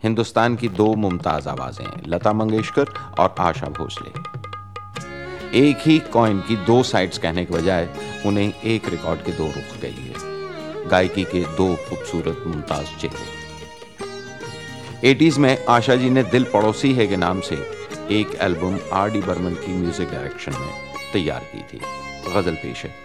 हिंदुस्तान की दो मुमताज़ आवाज़ें, लता मंगेशकर और आशा भोसले। एक ही कॉइन की दो साइड्स कहने के बजाय उन्हें एक रिकॉर्ड के दो रुख कहिए। गायकी के दो खूबसूरत मुमताज़ चेहरे। 80s में आशा जी ने दिल पड़ोसी है के नाम से एक एल्बम आर डी बर्मन की म्यूजिक डायरेक्शन में तैयार की थी। गज़ल पेश है।